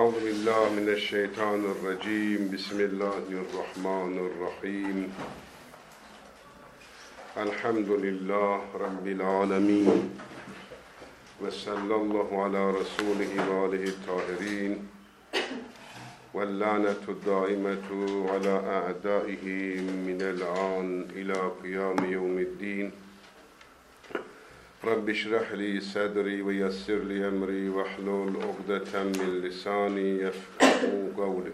Euzu billahi mineşşeytanirracim. Bismillahirrahmanirrahim. Elhamdülillah Rabbil alemin. Ve sallallahu ala Resulihi ve alihi tahirin. Ve lanetu daimetu ala a'daihi minel an ila kıyami yevmiddin. Rabbi şrah li sadri ve yessir li emri ve hlul ugdeten min lisani yefkahu kavli.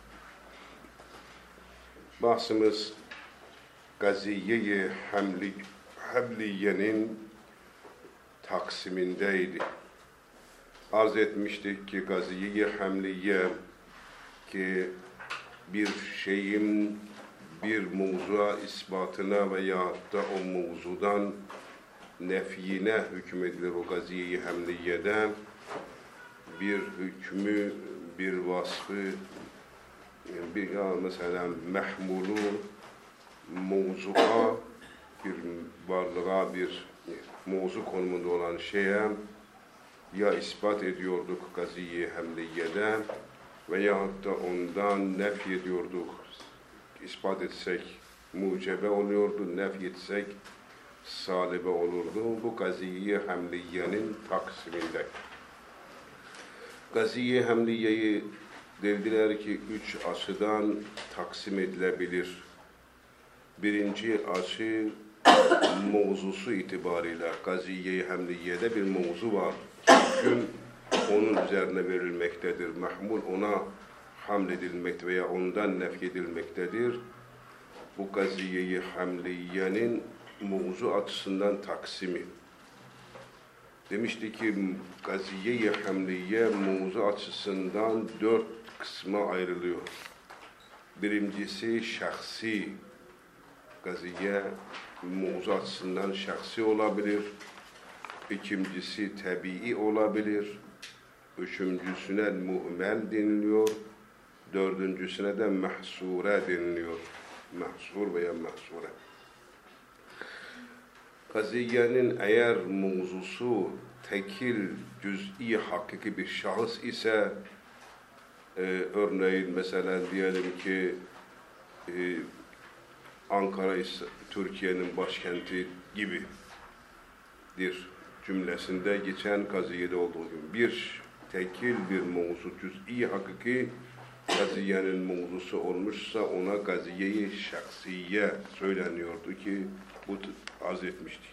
Bahsimiz Gaziye-i Hamliye'nin taksimindeydi. Arz etmiştik ki Gaziye-i Hamliye ki bir şeyin bir mevzuya ispatına veya da o mevzudan nefyine hükmedilir o Gaziye-i Hamliye'de. Bir hükmü, bir vasfı, mesela mehmulu, mevzuğa, bir varlığa, bir mevzu konumunda olan şeye ya ispat ediyorduk Gaziye-i Hamliye'de veyahut da ondan nefy ediyorduk. İspat etsek mucebe oluyordu, nefy etsek salibe olurdu. Bu Gaziye-i Hamliye'nin taksiminde. Gaziye-i Hamliye'yi dediler ki 3 açıdan taksim edilebilir. Birinci açı mevzusu itibariyle Gaziye-i Hamliye'de bir mevzu var. Hüküm onun üzerine verilmektedir. Mahmul ona hamledilmektedir veya ondan nefyedilmektedir. Bu Gaziye-i Hamliye'nin mevzu açısından taksimi. Demişti ki Gaziye-i Hamliye mevzu açısından 4 kısma ayrılıyor. Birincisi şahsi. Gaziye mevzu açısından şahsi olabilir. İkincisi tabii olabilir. Üçüncüsüne muhmel deniliyor. Dördüncüsüne de mahsure deniliyor. Mahsur veya mahsure. Gaziye'nin eğer mevzusu tekil, cüz'i, hakiki bir şahıs ise, örneğin mesela diyelim ki Ankara, Türkiye'nin başkenti gibidir cümlesinde geçen Gaziye'de olduğu gibi bir tekil bir mevzu, cüz'i, hakiki Gaziye'nin mevzusu olmuşsa ona Gaziye-i Şahsiye söyleniyordu ki bu arz etmiştik.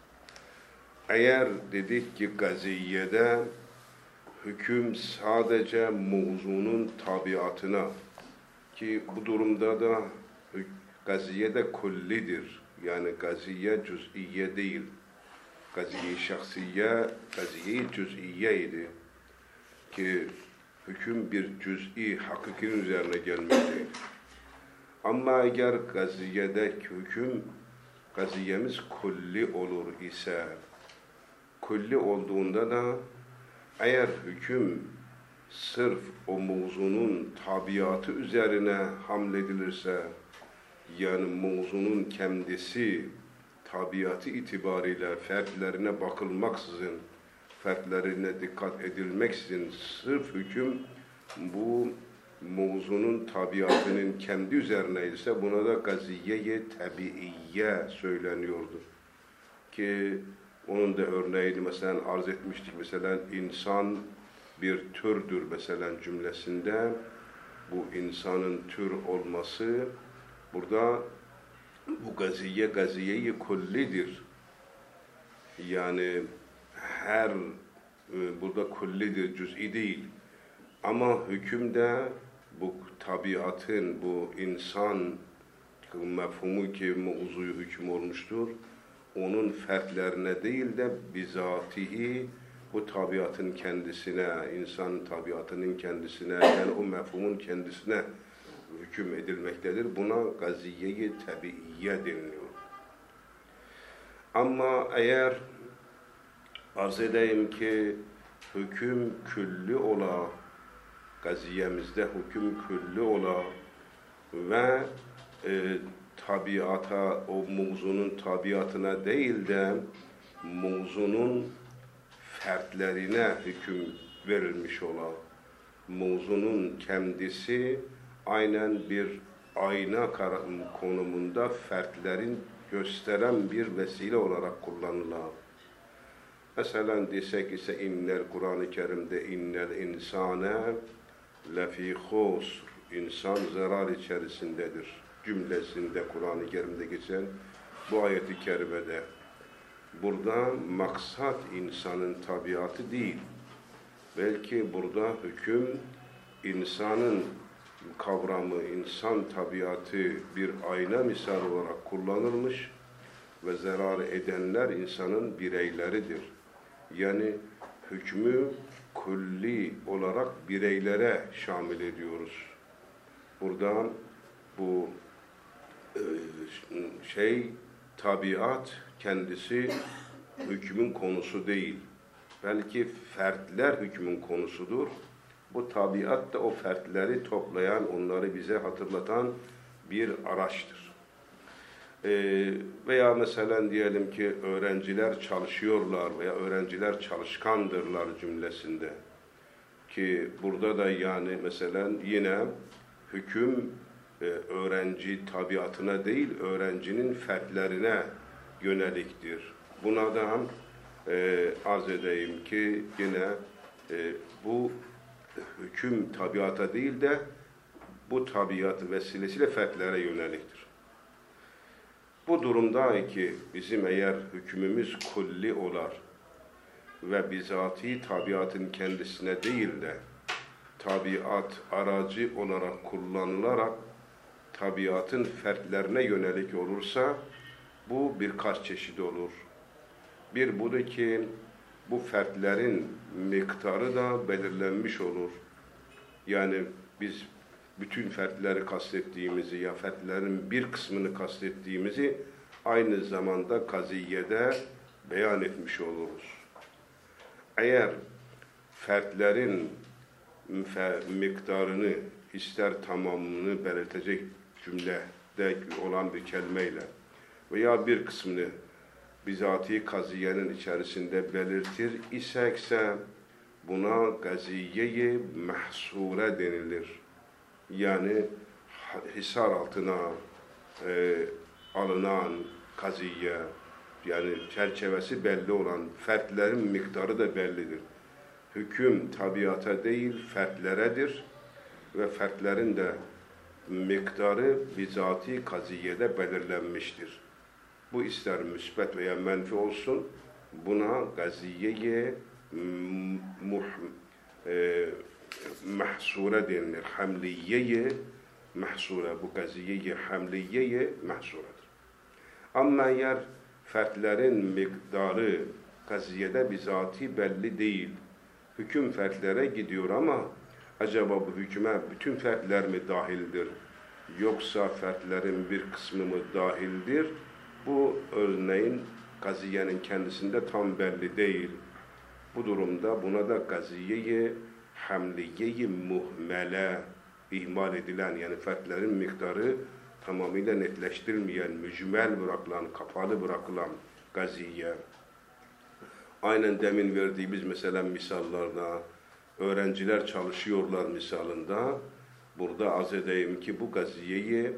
Eğer dedik ki Gaziye'de hüküm sadece mevzunun tabiatına, ki bu durumda da Gaziye'de kullidir. Yani Gaziye cüz'iye değil. Gaziye-i Şahsiye, Gaziye-i Cüz'iye idi. Ki hüküm bir cüz'i hakikinin üzerine gelmekteydi. Ama eğer Gaziye'deki hüküm, Gaziyemiz kulli olur ise, kulli olduğunda da eğer hüküm sırf o mevzunun tabiatı üzerine hamledilirse, yani mevzunun kendisi tabiatı itibariyle fertlerine bakılmaksızın, fertlerine dikkat edilmeksizin sırf hüküm bu mevzunun tabiatının kendi üzerine ise buna da Gaziye-i Tabiiye söyleniyordu. Ki onun da örneğini mesela arz etmiştik. Mesela insan bir türdür mesela cümlesinde. Bu insanın tür olması burada bu Gaziye, Gaziye-i kullidir. Yani her burada kullidir, cüz'i değil. Ama hükümde bu tabiatın, bu insan mefhumu ki mevzuyu hüküm olmuştur, onun fertlerine değil de bizatihi bu tabiatın kendisine, insan tabiatının kendisine, yani o mefhumun kendisine hüküm edilmektedir. Buna Gaziye-i Tabiiye deniliyor. Ama eğer arz edeyim ki hüküm külli ola, Gaziyemizde hüküm külli ola ve tabiata, o mevzunun tabiatına değil de mevzunun fertlerine hüküm verilmiş ola. mevzunun kendisi aynen bir ayna konumunda fertlerin gösteren bir vesile olarak kullanılan. Mesela desek ise innel Kur'an-ı Kerim'de innel insane lefî husr, insan zarar içerisindedir cümlesinde Kur'an-ı Kerim'de geçen bu ayeti kerimede. Burada maksat insanın tabiatı değil. Belki burada hüküm insanın kavramı, insan tabiatı bir ayna misal olarak kullanılmış ve zarar edenler insanın bireyleridir. Yani hükmü külli olarak bireylere şamil ediyoruz. Burada bu tabiat kendisi hükmün konusu değil. Belki fertler hükmün konusudur. Bu tabiat da o fertleri toplayan, onları bize hatırlatan bir araçtır. Veya mesela diyelim ki öğrenciler çalışıyorlar veya öğrenciler çalışkandırlar cümlesinde. Ki burada da yani mesela yine hüküm öğrenci tabiatına değil, öğrencinin fertlerine yöneliktir. Buna da arz edeyim ki yine bu hüküm tabiata değil de bu tabiat vesilesiyle fertlere yöneliktir. Bu durumda ki bizim eğer hükmümüz kulli olar ve bizatihi tabiatın kendisine değil de tabiat aracı olarak kullanılarak tabiatın fertlerine yönelik olursa bu birkaç çeşit olur. Bir budur ki bu fertlerin miktarı da belirlenmiş olur. Yani biz bütün fertleri kastettiğimizi ya fertlerin bir kısmını kastettiğimizi aynı zamanda kaziyede beyan etmiş oluruz. Eğer fertlerin miktarını ister tamamını belirtecek cümlede olan bir kelimeyle veya bir kısmını bizatihi kaziyenin içerisinde belirtir isekse buna gaziye-i mahsure denilir. Yani hisar altına alınan kaziye, yani çerçevesi belli olan fertlerin miktarı da bellidir. Hüküm tabiata değil fertleredir ve fertlerin de miktarı bizatihi kaziyede belirlenmiştir. Bu ister müsbet veya menfi olsun, buna gaziye-i mahsure denilir. Hamliye-i mahsure. Bu gaziye-i hamliye-i mahsuredir. Ama eğer fertlerin miktarı gaziyede bizatihi belli değil, hüküm fertlere gidiyor ama acaba bu hüküme bütün fertler mi dahildir? Yoksa fertlerin bir kısmı mı dahildir? Bu örneğin gaziyenin kendisinde tam belli değil. Bu durumda buna da gaziye-i hamliye-i muhmele, ihmal edilen yani fertlerin miktarı tamamıyla netleştirilmeyen, mücmel bırakılan, kapalı bırakılan gaziye. Aynen demin verdiğimiz mesela misallarda, öğrenciler çalışıyorlar misalında, burada arz edeyim ki bu gaziye-i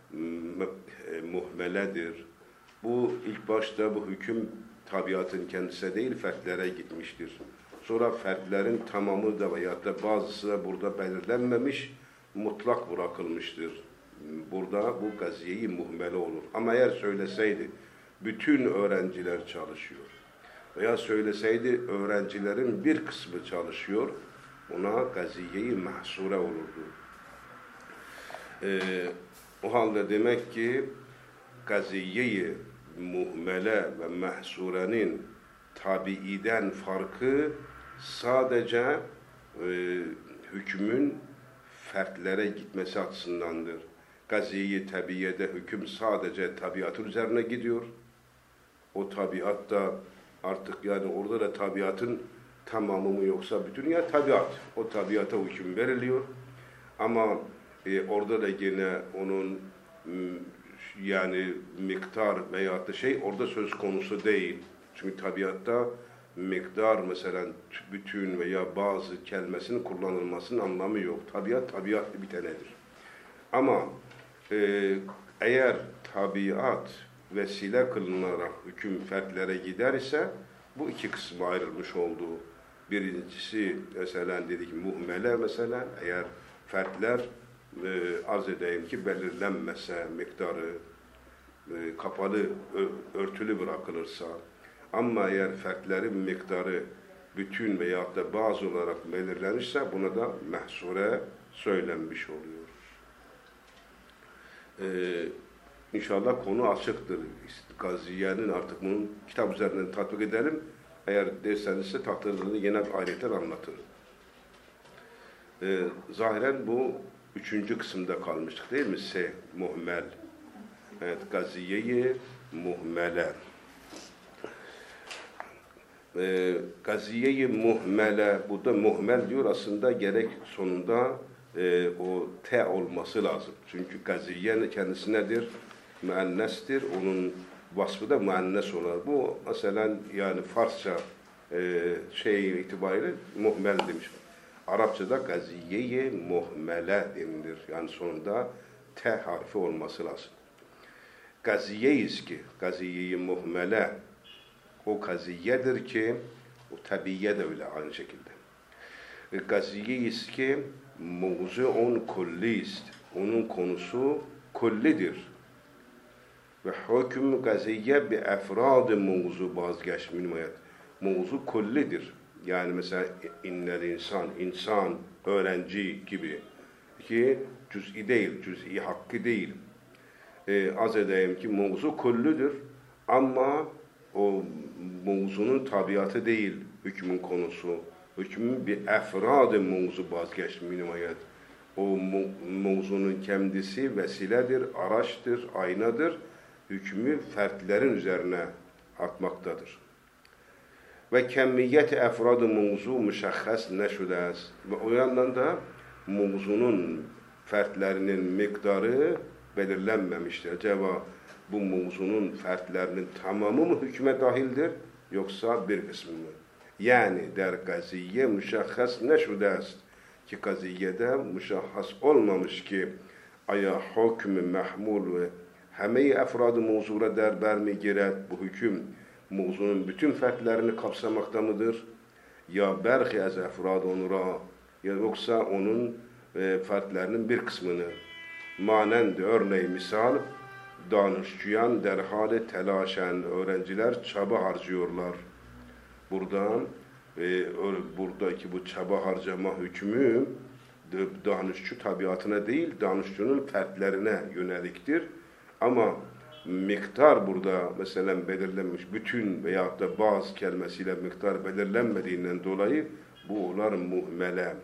muhmeledir. Bu ilk başta bu hüküm tabiatın kendisine değil, fertlere gitmiştir. Sonra fertlerin tamamı da veyahut da bazısı da burada belirlenmemiş, mutlak bırakılmıştır. Burada bu gaziye-i muhmele olur. Ama eğer söyleseydi, bütün öğrenciler çalışıyor veya söyleseydi öğrencilerin bir kısmı çalışıyor, ona gaziye-i mahsure olurdu. O halde demek ki gaziye-i muhmele ve mahsurenin tabiiden farkı sadece hükmün fertlere gitmesi açısındandır. Gaziye-i tabiyede hüküm sadece tabiatın üzerine gidiyor. O tabiat da artık yani orada da tabiatın tamamı mı yoksa bütün ya tabiat. O tabiata hüküm veriliyor. Ama orada da yine onun yani miktar veyahut da orada söz konusu değil. Çünkü tabiatta miktar mesela bütün veya bazı kelimesinin kullanılmasının anlamı yok. Tabiat tabiatlı bir tanedir. Ama eğer tabiat vesile kılınarak hüküm fertlere gider ise bu iki kısma ayrılmış olduğu. Birincisi mesela dedik muhmele mesela eğer fertler arz edeyim ki belirlenmese miktarı kapalı, örtülü bırakılırsa ama eğer fertlerin miktarı bütün veyahut da bazı olarak belirlenirse buna da mehsure söylenmiş oluyor. İnşallah konu açıktır. Gaziye'nin artık bunun kitap üzerinden tatbik edelim. Eğer derseniz ise takdirde yine bir ayetten anlatırım. Zahiren bu üçüncü kısımda kalmıştık değil mi? Muhmel. Evet, gaziye-i muhmele. Gaziye-i muhmele, burada muhmel diyor aslında gerek sonunda o te olması lazım. Çünkü gaziye kendisi nedir? Müennestir. Onun vasfı da müennes olur. Bu mesela yani Farsça itibariyle muhmel demiş. Arapçada gaziye-i muhmele denilir. Yani sonunda te harfi olması lazım. Gaziyeyiz ki, gaziye-i muhmele o gaziyedir ki, o tabiye de öyle aynı şekilde. Gaziyeyiz ki, mevzu'un kulliyiz. Onun konusu kullidir. Ve hüküm gaziye bi efrad-ı mevzu vazgeçmeyet. Mevzu kullidir. Yani mesela innel insan, öğrenci gibi ki cüz'i değil, cüz'i hakkı değil. Az edeyim ki mevzu kullüdür ama o mevzunun tabiatı değil hükmün konusu. Hükmün bir efrad-ı mevzu vazgeçmeyet. O mevzunun kendisi vesiledir, araçtır, aynadır. Hükmü fertlerin üzerine atmaktadır. Ve kemmiyet-i efrad-ı mevzu müşahhas neşüdez. Ve o yandan da mevzunun fertlerinin miktarı belirlenmemiştir. Acaba bu mevzunun fertlerinin tamamı mı hükme dahildir yoksa bir kısmı mı? Yani der gaziye müşahhas neşüdez ki gaziyede müşahhas olmamış ki aya hükmü mahmul ve heme-i efrad-ı mevzura der bermigiret bu hüküm mevzunun bütün fertlerini kapsamakta mıdır? Ya berhi ez efrad onura ya yoksa onun fertlerinin bir kısmını manen de örneğin misal danışçuyan derhale telaşen öğrenciler çaba harcıyorlar. Buradan buradaki bu çaba harcama hükmü danışçu tabiatına değil danışçunun fertlerine yöneliktir. Ama miktar burada mesela belirlenmiş bütün veyahut da bazı kelimesiyle miktar belirlenmediğinden dolayı bu olar muhmele.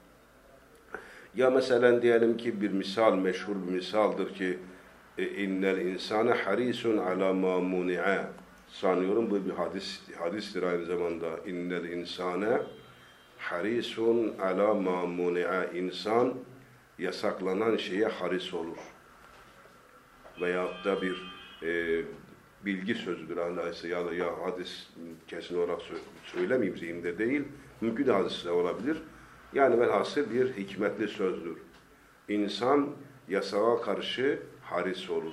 Ya mesela diyelim ki bir misal meşhur bir misaldır ki innel insane harisun ala ma muni'a. Sanıyorum bu bir hadistir aynı zamanda. İnnel insane harisun ala ma muni'a. İnsan yasaklanan şeye haris olur. Veyahut da bir bilgi sözüdür Allah'ı ya da ya hadis kesin olarak söylemeyeyim zihnimde değil. Mümkün hadis de olabilir. Yani velhasıl bir hikmetli sözdür. İnsan yasağa karşı haris olur.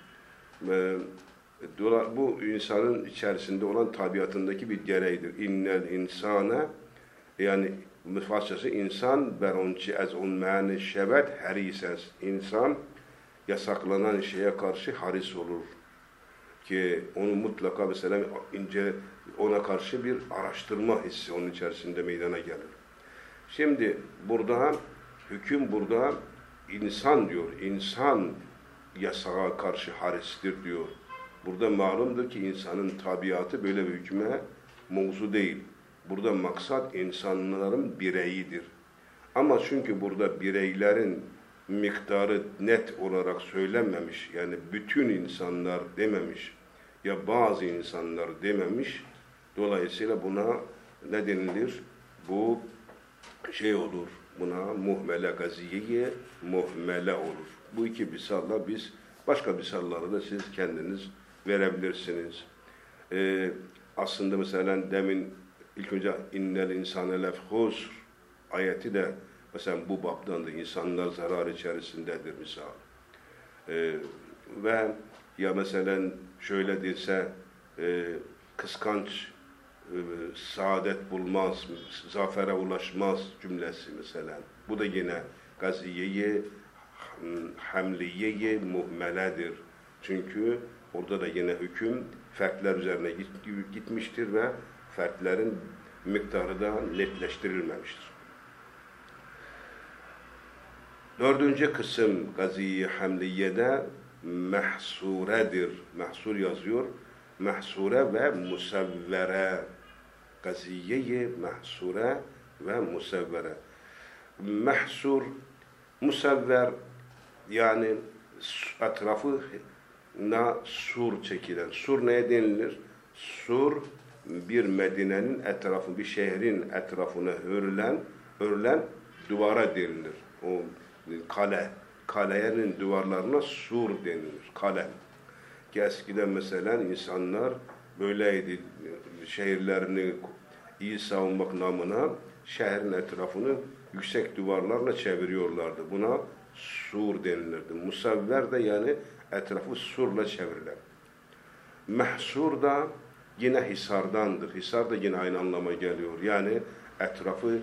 Bu insanın içerisinde olan tabiatındaki bir gereğidir. İnnel insane yani Farsçası insan beronçi ez on mâne şevet harises. İnsan yasaklanan şeye karşı haris olur. Ki onu mutlaka mesela ona karşı bir araştırma hissi onun içerisinde meydana gelir. Şimdi burada hüküm burada insan diyor. İnsan yasağa karşı haristir diyor. Burada malumdur ki insanın tabiatı böyle bir hükme mevzu değil. Burada maksat insanların bireyidir. Ama çünkü burada bireylerin miktarı net olarak söylenmemiş, yani bütün insanlar dememiş, ya bazı insanlar dememiş, dolayısıyla buna ne denilir? Bu şey olur, buna muhmele gaziyeye muhmele olur. Bu iki misalla biz, başka misalları da siz kendiniz verebilirsiniz. Aslında mesela demin İlk önce innel insane lef husr ayeti de mesela bu babdandır. İnsanlar zarar içerisindedir misal. Ve ya mesela şöyle dese kıskanç saadet bulmaz, zafere ulaşmaz cümlesi mesela. Bu da yine gaziye-i hamliye-i muhmeledir. Çünkü orada da yine hüküm fertler üzerine gitmiştir ve fertlerin miktarı da netleştirilmemiştir. Dördüncü kısım gaziye-i hamliyede mehsuredir. Mehsur yazıyor. Mehsure ve musevvere. Gaziye-i mehsure ve musevvere. Mehsur, musevver yani etrafına sur çekilen. Sur neye denilir? Sur bir Medine'nin etrafı, bir şehrin etrafına örülen duvara denilir. O kale. Kalenin duvarlarına sur denilir. Kale. Ki eskiden mesela insanlar böyleydi. Şehirlerini iyi savunmak namına şehrin etrafını yüksek duvarlarla çeviriyorlardı. Buna sur denilirdi. Musavver de yani etrafı surla çevrilen. Mehsur da yine hisardandır. Hisar da yine aynı anlama geliyor. Yani etrafı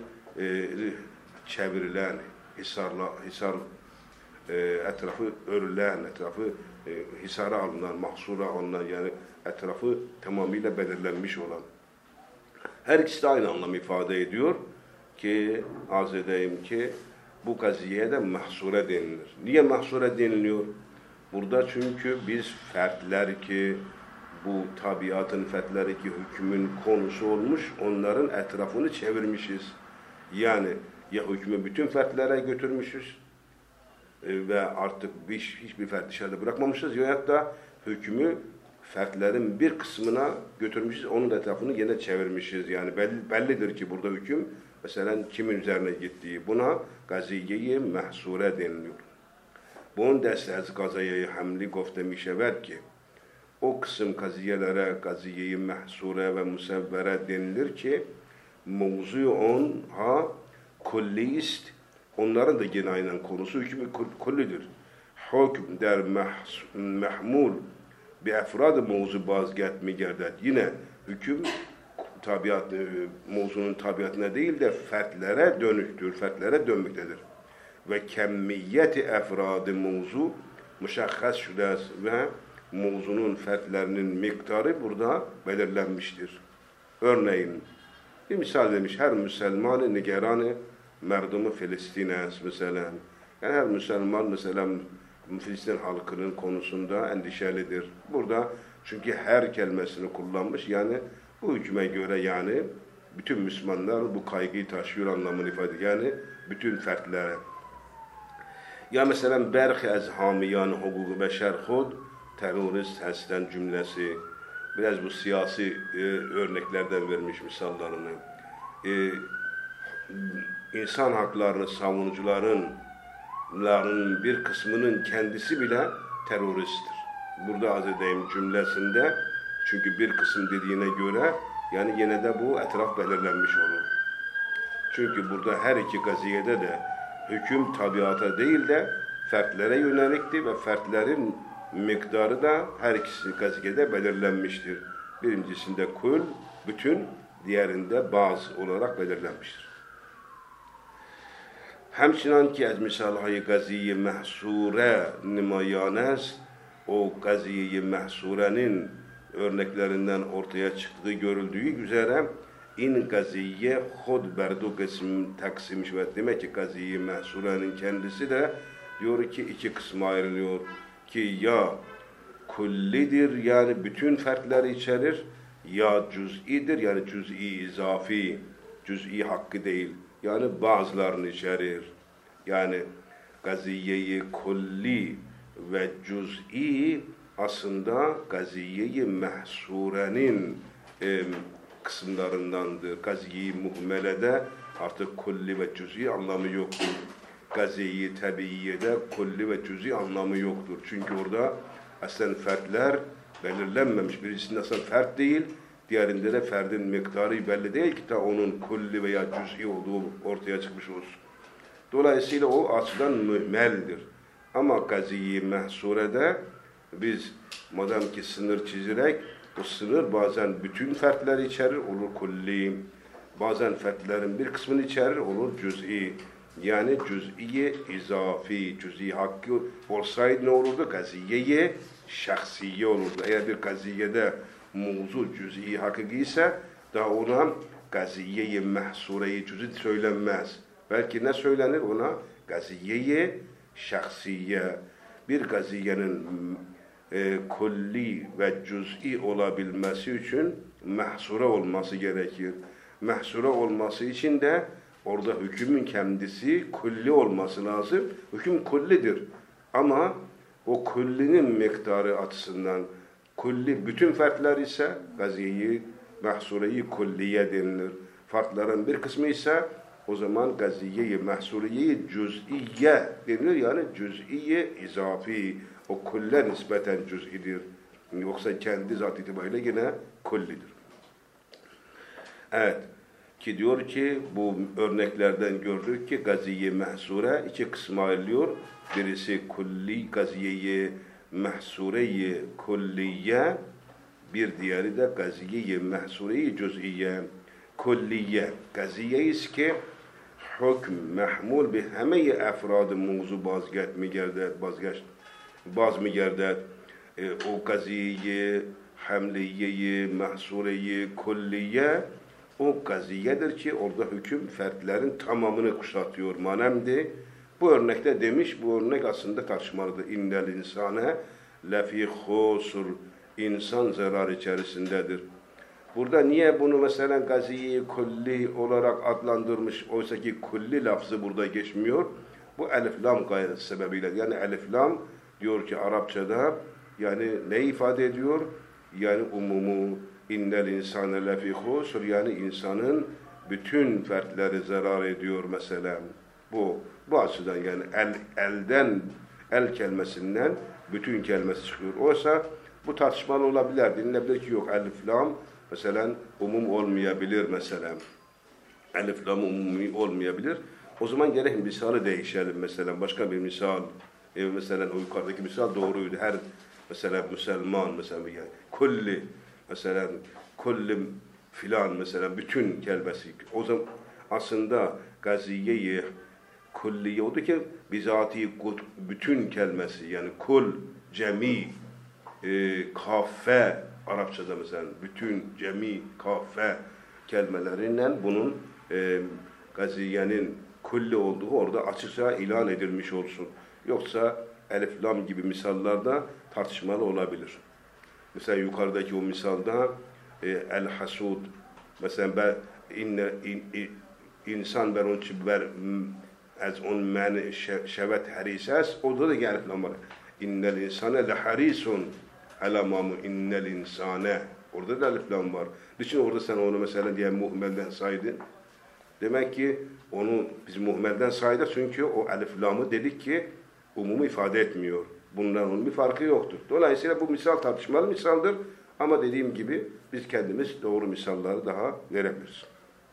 çevrilen, hisar etrafı örülen, etrafı hisara alınan, mahsura alınan yani etrafı tamamıyla belirlenmiş olan. Her ikisi de aynı anlam ifade ediyor ki arz edeyim ki bu gaziyeye de mahsure denilir. Niye mahsure deniliyor? Burada çünkü biz fertler ki bu tabiatın fertleri ki hükmün konusu olmuş onların etrafını çevirmişiz. Yani ya hükmü bütün fertlere götürmüşüz ve artık hiçbir fert dışarıda bırakmamışız ya da hükmü fertlerin bir kısmına götürmüşüz, onun etrafını yine çevirmişiz. Yani bellidir ki burada hüküm mesela kimin üzerine gittiği. Buna gaziye-i mehsure deniliyor. Bunun dersi az gaziye-i hamli gofte mişever ki o kısım gaziyelere gaziye-i mehsure ve musevvere denilir ki mevzu onha kullist. Onların da yine aynen konusu hükmü kullidir. Hükm der mehmul bir efrad-ı mevzu bazget mi gerdet. Yine hüküm tabiat, mevzunun tabiatına değil de fertlere dönüktür, fertlere dönmektedir. Ve kemmiyeti efrad-ı mevzu müşahhas şüles ve mevzunun fertlerinin miktarı burada belirlenmiştir. Örneğin bir misal demiş, her Müslümanı nigeranı merdumu Filistin'e mesela. Yani her Müslüman mesela Filistin halkının konusunda endişelidir. Burada çünkü her kelimesini kullanmış yani bu hüküme göre yani bütün Müslümanlar bu kaygıyı taşıyor anlamını ifade ediyor. Yani bütün fertlere. Ya mesela berh ez hamiyan hukuku beşer hud terörist hesten cümlesi biraz bu siyasi örneklerden vermiş misallarını. İnsan haklarını savunucuların bir kısmının kendisi bile teröristtir. Burada az edeyim cümlesinde çünkü bir kısım dediğine göre yani yine de bu etraf belirlenmiş olur. Çünkü burada her iki gaziyede de hüküm tabiata değil de fertlere yönelikti ve fertlerin miktarı da her ikisi gaziyede belirlenmiştir. Birincisinde kul, bütün, diğerinde bazı olarak belirlenmiştir. Hemçinin ki az misal-i gaziye mehsure nemayan est, o gaziye mehsurenin örneklerinden ortaya çıktığı görüldüğü üzere in gaziye khud berdu kısım taksim ve demek ki gaziye mehsurenin kendisi de diyor ki iki kısma ayrılıyor ki ya kullidir yani bütün fertleri içerir ya cüz'idir yani cüz'i izafi, cüz'i hakkı değil. Yani bazılarını içerir. Yani gaziye-i kulli ve cüz'i aslında gaziye-i mehsurenin kısımlarındandır. Gaziye-i muhmelede artık kulli ve cüz'i anlamı yoktur. Gaziye-i tabiiyede kulli ve cüz'i anlamı yoktur. Çünkü orada aslen fertler belirlenmemiş. Birisinde aslen fert değil, diğerinde de ferdin miktarı belli değil ki ta onun kulli veya cüz'i olduğu ortaya çıkmış olsun. Dolayısıyla o açıdan mühmeldir. Ama gaziyi mehsurede biz madem ki sınır çizerek, bu sınır bazen bütün fertleri içerir, olur kulli. Bazen fertlerin bir kısmını içerir, olur cüz'i. Yani cüz'iye izafi, cüz'i hakkı olsaydı ne olurdu? Gaziye şahsiye olurdu. Eğer bir gaziyede mevzu cüz'i hakiki ise daha ona gaziye-i mehsure-i cüz'i söylenmez. Belki ne söylenir ona? Gaziye-i şahsiye. Bir gaziyenin kulli ve cüz'i olabilmesi için mehsure olması gerekir. Mehsure olması için de orada hükmün kendisi kulli olması lazım. Hüküm kullidir. Ama o kullinin miktarı açısından kulli bütün fertler ise gaziyeyi, mehsureyi kulliye denilir. Farkların bir kısmı ise o zaman gaziyeyi, mehsureyi cüz'iye denilir. Yani cüz'iye izafi. O kulle nispeten cüz'idir. Yoksa kendi zat itibariyle yine kullidir. Evet. Ki diyor ki bu örneklerden gördük ki gaziye mehsure iki kısma ayrılıyor. Birisi kulli gaziye mehsure kulliye, bir diğeri de gaziye mehsure cüz'iye. Kulliye gaziye ist ki hükm mahmul bi همه افراد موضوع باز میگردد او قضیه hamliye, mahsure, kulliye o gaziyedir ki orada hüküm fertlerin tamamını kuşatıyor manemdi. Bu örnekte demiş, bu örnek aslında tartışmalıdır. İnnel insane lefî khusr, insan zarar içerisindedir. Burada niye bunu mesela gaziye kulli olarak adlandırmış, oysa ki kulli lafzı burada geçmiyor? Bu elif lam gayreti sebebiyle. Yani elif lam diyor ki Arapçada yani ne ifade ediyor? Yani umumu innel insane lefî khusr, yani insanın bütün fertleri zarar ediyor mesela. Bu açıdan yani el kelimesinden bütün kelimesi çıkıyor. Oysa bu tartışmalı olabilir. Denilebilir ki yok elif lam mesela umum olmayabilir mesela. Elif lam umumi olmayabilir. O zaman gerek misali değişelim mesela. Başka bir misal. Mesela o yukarıdaki misal doğruydu. Her mesela Müslüman mesela yani kulli mesela kulli filan mesela bütün kelimesi. O zaman aslında gaziye-i kulliye oldu ki bizatihi bütün kelimesi yani kul, cemi, kafe Arapçada mesela bütün, cemi, kafe kelimelerinden bunun gaziyenin kulli olduğu orada açıkça ilan edilmiş olsun. Yoksa elif lam gibi misallarda tartışmalı olabilir. Mesela yukarıdaki o misalda el hasud mesela insan ben onun için az on men şevet harises orada da elif lam var. İnnel insane leharisun alamamu innel insane. Orada da elif lam var. Niçin orada sen onu mesela diye muhmelden saydın? Demek ki onu biz muhmelden saydık çünkü o elif lamı dedik ki umumu ifade etmiyor. Bundan onun bir farkı yoktur. Dolayısıyla bu misal tartışmalı misaldır. Ama dediğim gibi biz kendimiz doğru misalları daha verebiliriz.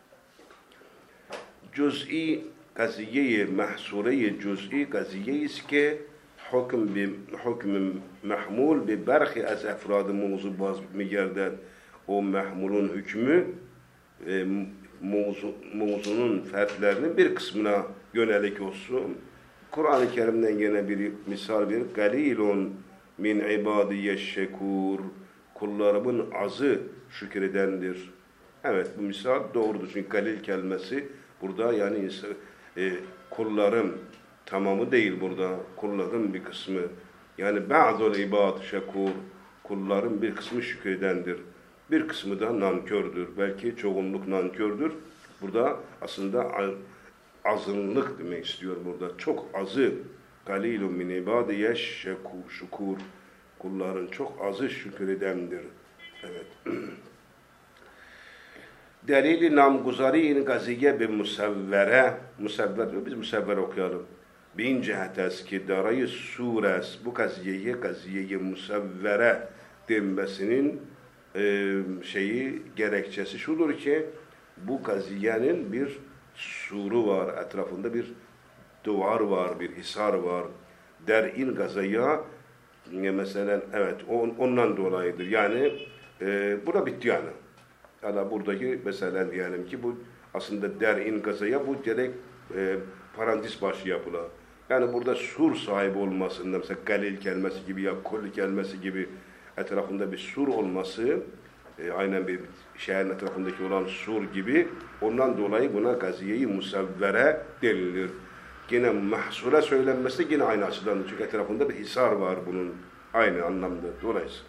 Cüz'i gaziye-i mehsure-i cüz'i gaziye ist ki hükm mahmul bi berhi az efradı mevzu baz migerden o mahmulun hükmü mevzunun fertlerinin bir kısmına yönelik olsun. Kur'an-ı Kerim'den yine bir misal bir galilun min ibadiyeşşekur, kullarımın azı şükredendir. Evet bu misal doğrudur çünkü galil kelimesi burada yani kullarım tamamı değil burada kulların bir kısmı yani ba'dul ibad şekur, kulların bir kısmı şükredendir. Bir kısmı da nankördür. Belki çoğunluk nankördür. Burada aslında azınlık demek istiyor burada. Çok azı. Galilun min ibadiye şukur. Kulların çok azı şükredendir. Evet. Delili namguzari'in gaziye bi musevvere. Musevver diyor. Biz musevver okuyalım. Bin cihetes ki darayı sures bu gaziyeyi musevvere denmesinin gerekçesi şudur ki bu kaziyenin bir suru var, etrafında bir duvar var, bir hisar var. Der'in gazaya mesela evet ondan dolayıdır. Yani burada bitti yani. Yani buradaki mesela diyelim ki bu aslında der'in gazaya bu direkt parantez başı yapıla. Yani burada sur sahibi olmasında mesela galil kelimesi gibi ya kul kelimesi gibi etrafında bir sur olması aynen bir şehrin etrafındaki olan sur gibi ondan dolayı buna gaziye-i musavvere denilir. Yine mahsura söylenmesi de yine aynı açıdan. Çünkü etrafında bir hisar var bunun aynı anlamda. Dolayısıyla.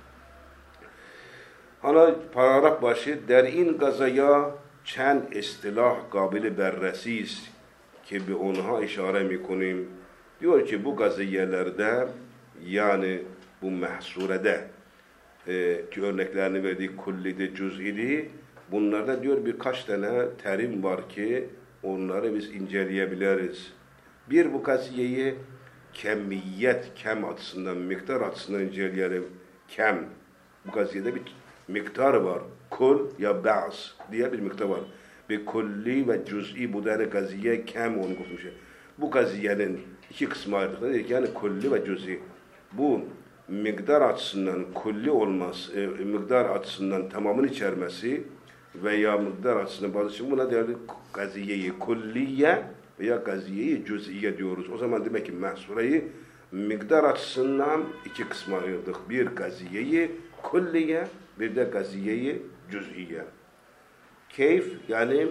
Hala paragraf başı der'in gazaya çen istilah kabili berresiz ki bir onha işare mi konayım. Diyor ki bu gaziyelerde yani bu mahsurede ki örneklerini verdiği kullidi, cüz'idi bunlarda diyor birkaç tane terim var ki onları biz inceleyebiliriz. Bir bu gaziyeyi kemiyet, kem açısından, miktar açısından inceleyelim. Kem. Bu gaziyede bir miktar var. Kul ya ba'z diye bir miktar var. Bir kulli ve cüz'i bu tane gaziye kem onu konuşmuş. Bu gaziyenin iki kısmı ayrılıkları yani kulli ve cüz'i. Bu miktar açısından kulli olması, miktar açısından tamamını içermesi veya miktar açısından bazı için buna değerli gaziyeyi kulliye veya gaziyeyi cüz'iye diyoruz. O zaman demek ki mahsurayı miktar açısından iki kısma ayırdık. Bir gaziyeyi kulliye, bir de gaziyeyi cüz'iye. Keyf yani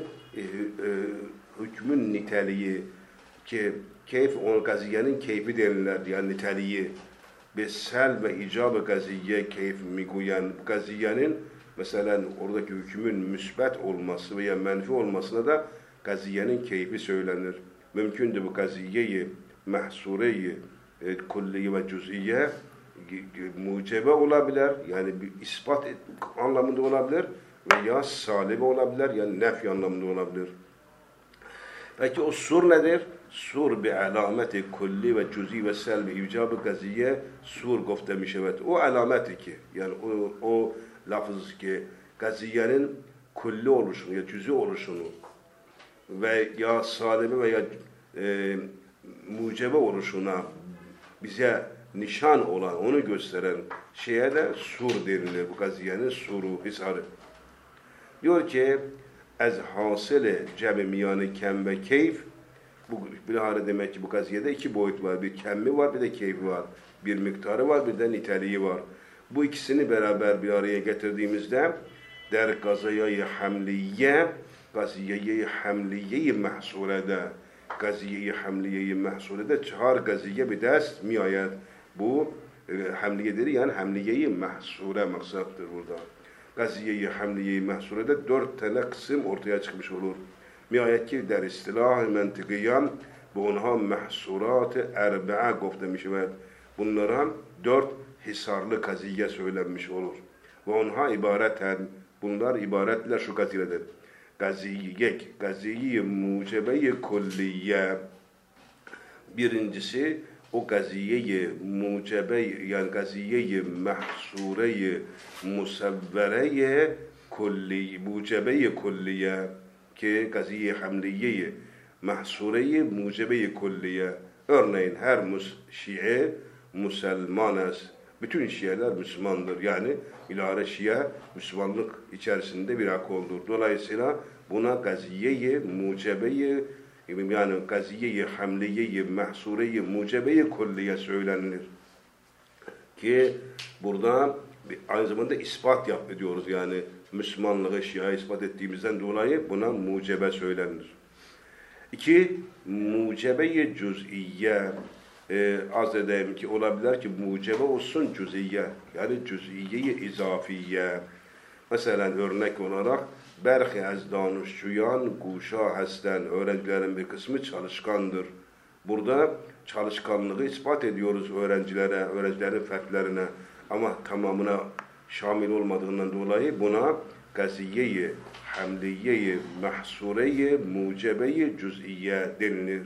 hükmün niteliği ki keyf o gaziyenin keyfi denilir yani niteliği. Besel ve icab-ı gaziye keyf miguyen gaziyenin mesela oradaki hükmün müsbet olması veya menfi olmasına da gaziyenin keyfi söylenir. Mümkündür bu gaziyeyi, mahsureyi, kulliye ve cüz'iye mucebe olabilir. Yani bir ispat anlamında olabilir veya salibe olabilir. Yani nefi anlamında olabilir. Peki o sur nedir? Sur bir alameti kulli ve cüz'i ve selbi icabı gaziye sur gofte mişevet. O alameti ki yani o lafız ki gaziyenin kulli oluşunu ya cüz'i oluşunu ve ya salibi veya mucebe oluşuna bize nişan olan, onu gösteren şeye de sur denilir. Bu gaziyenin suru, hisarı. Diyor ki ez hasile cem-i miyanı kem ve keyf bu bilahare demek ki bu gaziyede iki boyut var. Bir kemmi var, bir de keyfi var. Bir miktarı var, bir de niteliği var. Bu ikisini beraber bir araya getirdiğimizde der gazayayı hamliye, gaziyeyi hamliyeyi mahsurede, gaziyeyi hamliyeyi mahsurede çağır gaziye bir dest miyayet. Bu hamliyedir yani hamliyeyi mahsure maksattır burada. Gaziyeyi hamliyeyi mahsurede 4 tane kısım ortaya çıkmış olur. Nihayet ki der istilah-ı mentikiyan bu onha mahsurat-ı erbe'a gofte mişevet. Bunlara 4 hisarlı gaziye söylenmiş olur. Ve onha ibareten bunlar ibaretler şu gaziyedir. Gaziyek, gaziye-i mucebe-i kulliye. Birincisi o gaziye-i mucebe yani gaziye-i mahsure-i musavvere-i kulli, mucebe-i kulliye ki gaziye-i hamliye-i mahsure-i mucebe-i kulliye. Örneğin her Şii Müslümanız. Bütün Şiiler Müslümandır. Yani ilare Şia Müslümanlık içerisinde bir hak olur. Dolayısıyla buna gaziye-i mucebe-i yani gaziye-i hamliye-i mahsure-i mucebe-i kulliye söylenir. Ki burada aynı zamanda ispat ediyoruz. Yani Müslümanlığı Şia'ya ispat ettiğimizden dolayı buna mucebe söylenir. 2. Mucebe-i cüz'iye az edeyim ki olabilir ki mucebe olsun cüz'iye yani cüz'iye-i izafiye. Mesela örnek olarak berhi az danışçuyan guşa hasten öğrencilerin bir kısmı çalışkandır. Burada çalışkanlığı ispat ediyoruz öğrencilerin fertlerine ama tamamına şamil olmadığından dolayı buna gaziye-i hamliye-i mahsure-i mucebe-i cüz'iye denilir.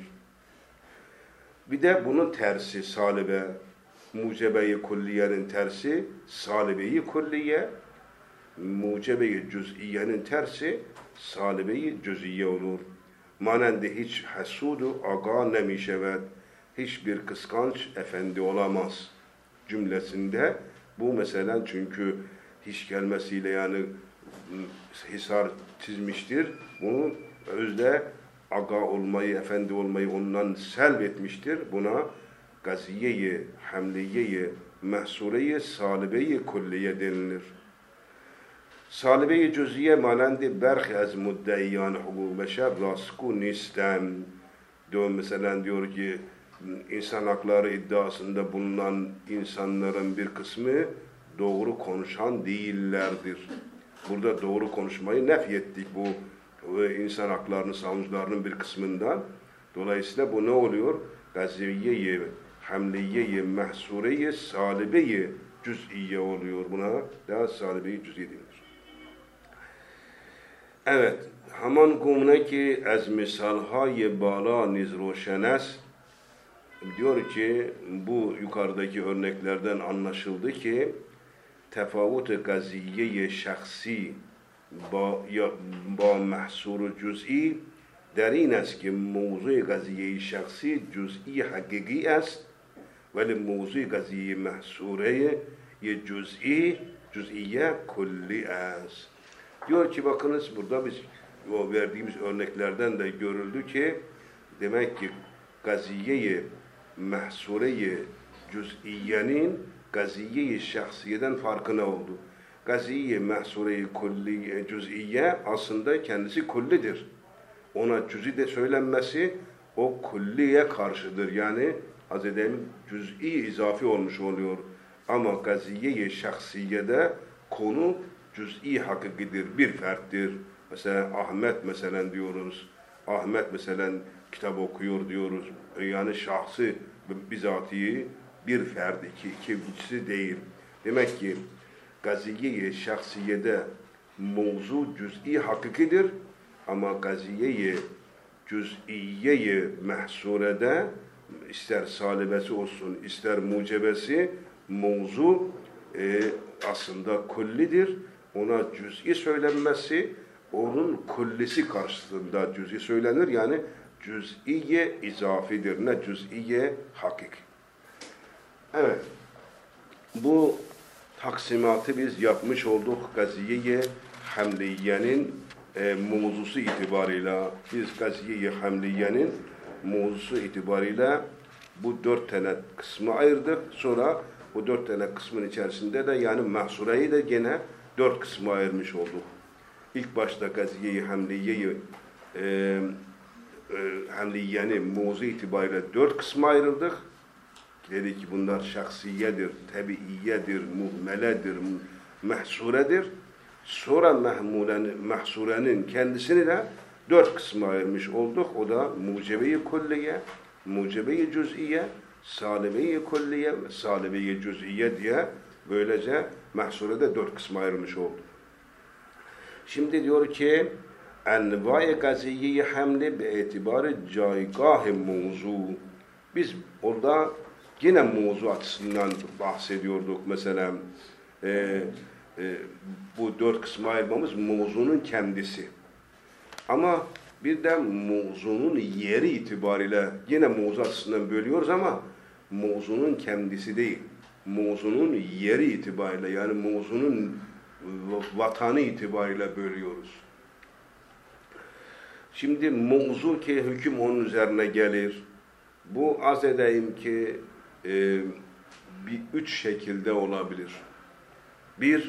Bir de bunun tersi salibe, mucebe-i kulliyenin tersi salibe-i kulliye. mucebe-i cüz'iyenin tersi salibe-i cüz'iye olur. Manende hiç hasudu aga nemişevet. Hiçbir kıskanç efendi olamaz cümlesinde. Bu mesela çünkü hiç gelmesiyle yani hisar çizmiştir. Bunu özde aga olmayı, efendi olmayı ondan selvetmiştir. Buna gaziye-i, hamliye-i, mehsure-i, salibe-i kulliye denilir. Salibe-i cüziye manandi berhi az muddeiyan hukuk beşer rasku nistem. Diyor mesela diyor ki insan hakları iddiasında bulunan insanların bir kısmı doğru konuşan değillerdir. Burada doğru konuşmayı nefyettik bu insan haklarını savunucularının bir kısmından. Dolayısıyla bu ne oluyor? Gaziye-i, hamliye-i, mehsure-i, salibe-i cüz'iye oluyor. Buna da salibe-i cüz'iye denir. Evet, haman gumne ki az misalhay bala niz roşen est. Diyor ki bu yukarıdaki örneklerden anlaşıldı ki tefavut gaziye-i şahsi با محصور جزئی در این است که موضوع قضیه شخصی جزئی حقیقی است ولی موضوع قضیه محصوره cüz'iye kulli است. Diyor ki bakınız burada biz o verdiğimiz örneklerden de görüldü ki demek ki gaziye-i mahsure-i cüz'iyenin gaziye-i şahsiyeden farkı ne oldu? Gaziye-i mahsure-i kulli cüz'iye aslında kendisi kullidir. Ona cüz'i de söylenmesi o kulliye karşıdır. Yani Hazreti cüz'i izafi olmuş oluyor. Ama gaziye-i şahsiyede konu cüz'i hakikidir, bir ferttir. Mesela Ahmet mesela diyoruz. Ahmet mesela kitap okuyor diyoruz. Yani şahsı bizatihi bir ferd, ikincisi değil. Demek ki gaziye-i şahsiyede mevzu cüz'i hakikidir ama gaziye-i cüz'iye-i mehsurede ister salibesi olsun ister mucebesi mevzu aslında kullidir. Ona cüz'i söylenmesi onun kullisi karşısında cüz'i söylenir. Yani cüz'iye izafidir. Ne cüz'iye hakik. Evet. Bu taksimatı biz yapmış olduk gaziye-i hamliyenin mevzusu itibarıyla. Biz gaziye-i hamliyenin mevzusu itibarıyla bu 4 tane kısmı ayırdık. Sonra bu 4 tane kısmın içerisinde de yani mahsureyi de gene 4 kısmı ayırmış olduk. İlk başta gaziye-i hamliyeyi hamliyenin mevzu itibariyle 4 kısmı ayrıldık. Dedi ki bunlar şahsiyedir, tebiiyedir, muhmeledir, mehsuredir. Sonra mehsurenin kendisini de 4 kısma ayırmış olduk. O da mucebe-i kulliye, mucebe-i cüz'iye, salibe-i kulliye ve salibe-i cüz'iye diye böylece mehsurede 4 kısma ayrılmış oldu. Şimdi diyor ki envâ-i gaziye-i hamli be itibarı caygâh-ı mevzu. Biz orada yine mevzu açısından bahsediyorduk. Mesela bu 4 kısma ayırmamız mevzunun kendisi. Ama bir de mevzunun yeri itibariyle yine mevzu açısından bölüyoruz ama mevzunun kendisi değil. Mevzunun yeri itibariyle yani mevzunun vatanı itibariyle bölüyoruz. Şimdi mevzu ki hüküm onun üzerine gelir. Bu az edeyim ki bir 3 şekilde olabilir. Bir,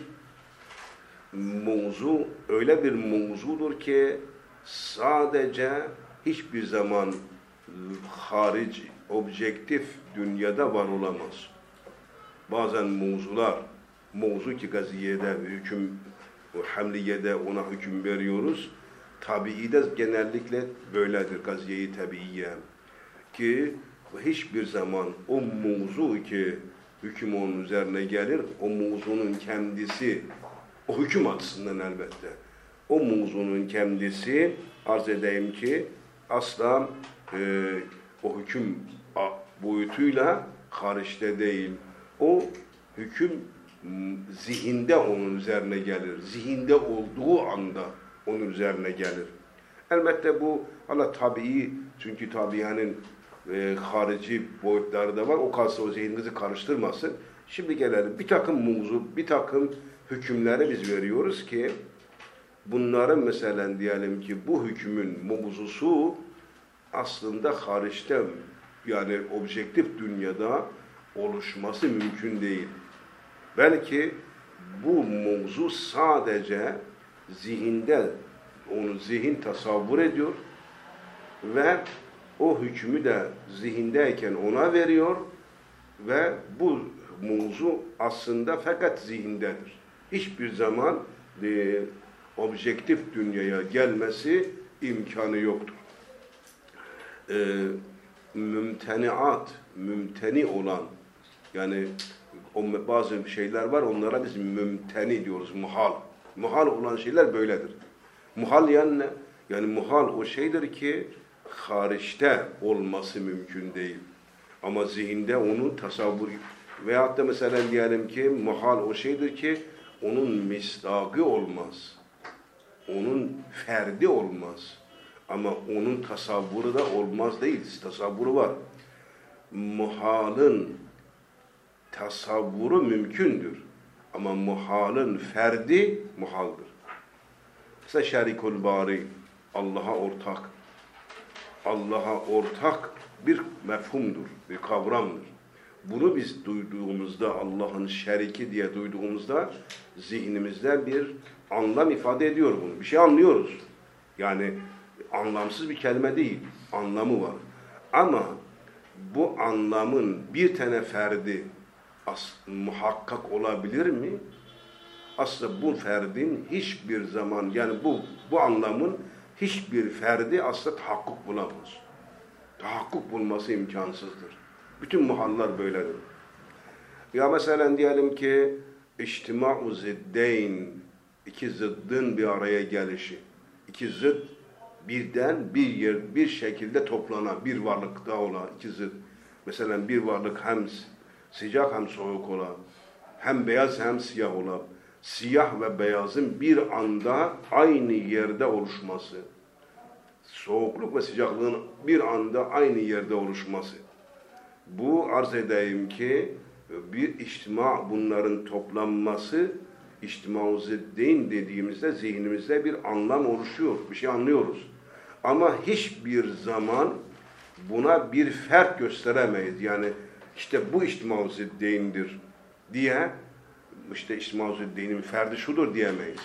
mevzu öyle bir mevzudur ki sadece hiçbir zaman harici, objektif dünyada var olamaz. Bazen mevzular, mevzu ki gaziyede, hüküm, hamliyede ona hüküm veriyoruz. Tabiide genellikle böyledir gaziye-i tabiiye. Ki hiçbir zaman o mevzu ki hüküm onun üzerine gelir, o mevzunun kendisi, o hüküm açısından elbette, o mevzunun kendisi arz edeyim ki asla o hüküm boyutuyla hariçte değil. O hüküm zihinde onun üzerine gelir. Zihinde olduğu anda onun üzerine gelir. Elbette bu hala tabii, çünkü tabianın harici boyutları da var. O kalsa o zihninizi karıştırmasın. Şimdi gelelim. Bir takım hükümleri biz veriyoruz ki bunların mesela diyelim ki bu hükmün mevzusu aslında hariçte, yani objektif dünyada oluşması mümkün değil. Belki bu mevzu sadece zihinde, onu zihin tasavvur ediyor ve o hükmü de zihindeyken ona veriyor ve bu mevzu aslında fakat zihindedir. Hiçbir zaman objektif dünyaya gelmesi imkanı yoktur. Mümteni olan, yani bazı şeyler var, onlara biz mümteni diyoruz, muhal. Muhal olan şeyler böyledir. Muhal yani ne? Yani muhal o şeydir ki hariçte olması mümkün değil. Ama zihinde onun tasavvur, veyahut da mesela diyelim ki muhal o şeydir ki onun misdakı olmaz. Onun ferdi olmaz. Ama onun tasavvuru da olmaz değil. Tasavvuru var. Muhalın tasavvuru mümkündür. Ama muhalın ferdi muhaldır. Mesela şerikul bari, Allah'a ortak bir mefhumdur, bir kavramdır. Bunu biz duyduğumuzda, Allah'ın şeriki diye duyduğumuzda zihnimizde bir anlam ifade ediyor bunu. Bir şey anlıyoruz. Yani anlamsız bir kelime değil, anlamı var. Ama bu anlamın bir tane ferdi muhakkak olabilir mi? Aslında bu ferdin hiçbir zaman, yani bu anlamın hiçbir ferdi aslında tahakkuk bulamaz. Tahakkuk bulması imkansızdır. Bütün muhallar böyledir. Ya mesela diyelim ki içtima'u ziddeyn, iki zıddın bir araya gelişi. İki zıd birden bir şekilde toplanan, bir varlıkta olan iki zıd. Mesela bir varlık hem sıcak hem soğuk olan, hem beyaz hem siyah olan, siyah ve beyazın bir anda aynı yerde oluşması, soğukluk ve sıcaklığın bir anda aynı yerde oluşması. Bu arz edeyim ki bir içtima, bunların toplanması, içtima-u ziddeyn dediğimizde zihnimizde bir anlam oluşuyor, bir şey anlıyoruz. Ama hiçbir zaman buna bir fert gösteremeyiz. Yani işte bu içtima-u ziddeyndir diye, işte içtima-u ziddeynin ferdi şudur diyemeyiz.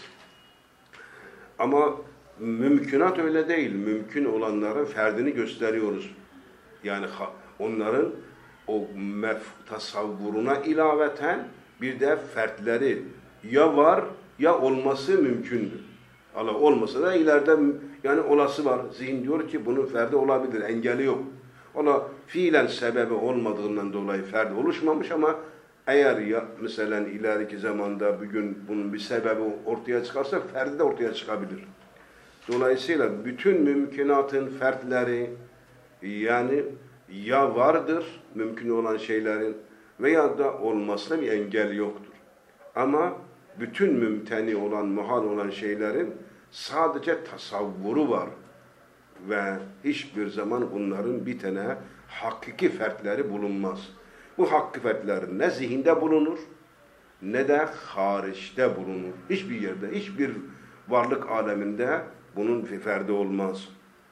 Ama mümkünat öyle değil. Mümkün olanların ferdini gösteriyoruz. Yani onların o tasavvuruna ilaveten bir de fertleri ya var ya olması mümkündür. Allah olmasa da ileride yani olası var. Zihin diyor ki bunun ferdi olabilir, engeli yok. Ona fiilen sebebi olmadığından dolayı ferdi oluşmamış ama eğer ya mesela ileriki zamanda bugün bunun bir sebebi ortaya çıkarsa ferdi de ortaya çıkabilir. Dolayısıyla bütün mümkünatın fertleri yani ya vardır mümkün olan şeylerin veya da olmasına bir engel yoktur. Ama bütün mümteni olan, muhal olan şeylerin sadece tasavvuru var ve hiçbir zaman bunların bir tane hakiki fertleri bulunmaz. Bu hakiki fertler ne zihinde bulunur ne de hariçte bulunur. Hiçbir yerde, hiçbir varlık aleminde bunun ferdi olmaz.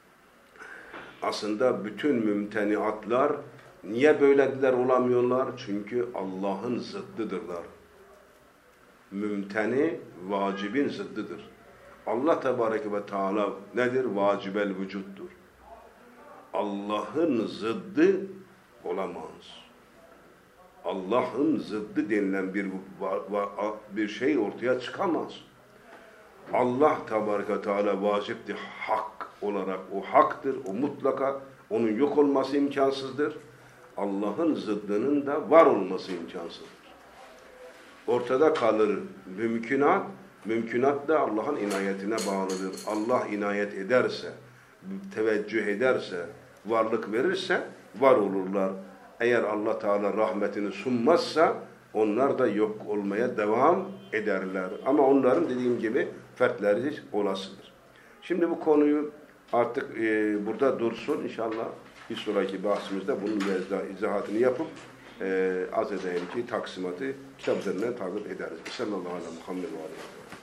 Aslında bütün mümteniatlar niye böylediler olamıyorlar? Çünkü Allah'ın zıddıdırlar. Mümteni vacibin zıddıdır. Allah Tebareke ve Teala nedir? Vacibel vücuttur. Allah'ın zıddı olamaz. Allah'ın zıddı denilen bir şey ortaya çıkamaz. Allah Tebareke ve Teala vaciptir, hak olarak o haktır, o mutlaka, onun yok olması imkansızdır. Allah'ın zıddının da var olması imkansızdır. Ortada kalır mümkünat, mümkünat da Allah'ın inayetine bağlıdır. Allah inayet ederse, teveccüh ederse, varlık verirse var olurlar. Eğer Allah Teala rahmetini sunmazsa onlar da yok olmaya devam ederler. Ama onların dediğim gibi fertleri olasıdır. Şimdi bu konuyu artık burada dursun inşallah. Bir sonraki bahsimizde bunun biraz daha izahatını yapıp az edeyim ki taksimatı kitap üzerinden takip ederiz. Sallallahu aleyhi ve Muhammed ve aleyhi.